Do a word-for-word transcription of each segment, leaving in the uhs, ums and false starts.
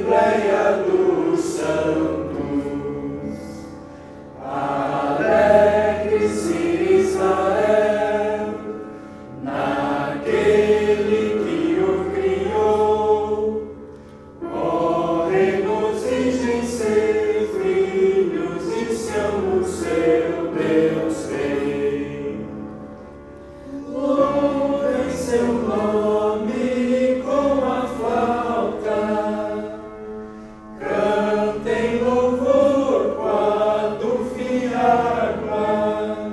Assembleia dos Santos. Alegre-se Israel, naquele que o criou. Ó, regozijem ser filhos e são o seu Deus Rei. Louvem seu nome com a flauta, cantem louvor com a dulce harpa,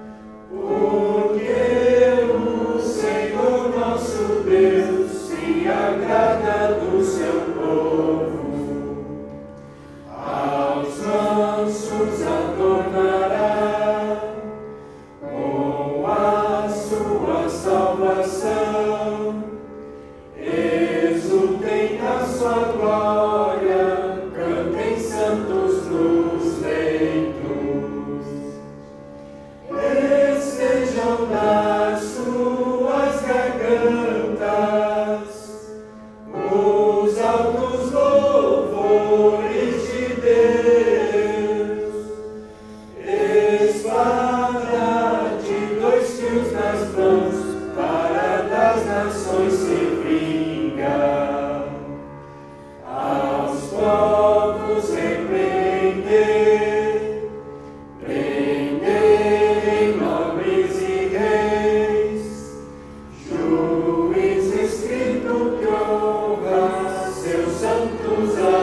porque o Senhor nosso Deus se agrada do seu povo. Aos mansos adornará com a sua salvação. Exultem na sua glória, cantem santos nos leitos. Estejam nas suas gargantas os altos louvores de Deus. Espada de dois fios nas mãos, para das nações se vingar. Aos povos repreender, prenderem nobres e reis, juiz escrito que honra seus santos